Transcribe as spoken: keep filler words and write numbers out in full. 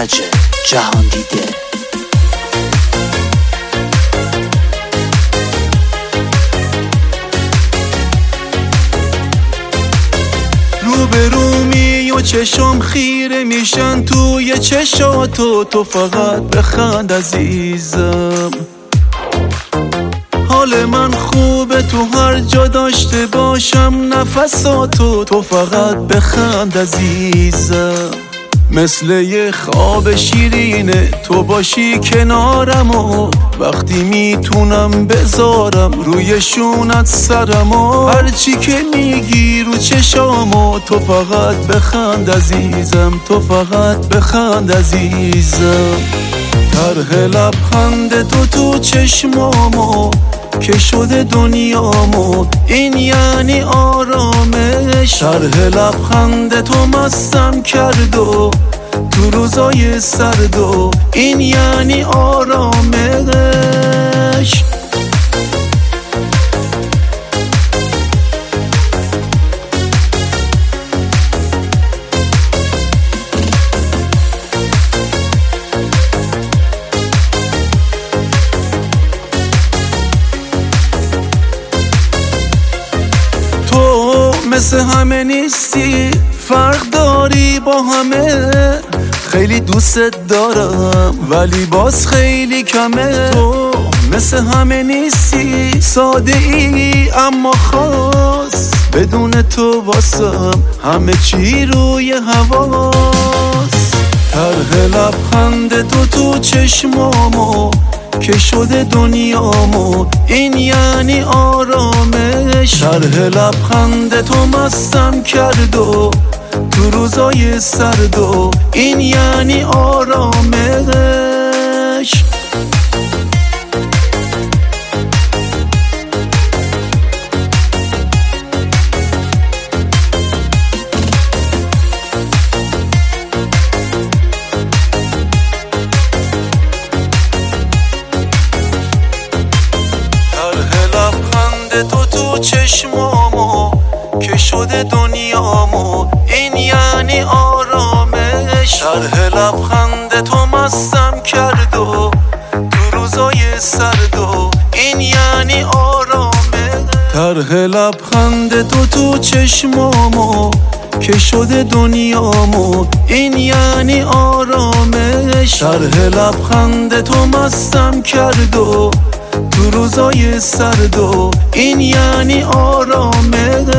ایرج جهان دیده. روبرو می و چشم خیره میشن توی چشاتو، تو فقط بخند عزیزم. حال من خوبه تو هر جا داشته باشم نفساتو، تو فقط بخند عزیزم. مثل یه خواب شیرینه تو باشی کنارم و وقتی میتونم بذارم روی شونت سرم و هرچی که میگی رو چشامو، تو فقط بخند عزیزم، تو فقط بخند عزیزم. طرح لبخند تو تو چشمامو که شده دنیامو، این یعنی آرامش. طرح لبخند تو مستم کرد و تو روزای سرد و این یعنی آرامش. مثل همه نیستی، فرق داری با همه. خیلی دوستت دارم ولی باز خیلی کمه. تو مثل همه نیستی، ساده ای اما خاص. بدون تو واسم همه چی روی حواس. طرح لبخند تو تو چشمامو که شده دنیامو، این یعنی آرامش. طرح لبخند تو مستم کرد و تو روزای سرد و این یعنی آرامش. تو تو چشمامو که شده دنیامو، این یعنی آرامش. طرح لبخند تو مستم کرد و تو روزای سرد و این یعنی آرامش. طرح لبخند تو تو چشمامو که شده دنیامو، این یعنی آرامش. طرح لبخند تو مستم کرد و تو روزای سرد و این یعنی آرامش.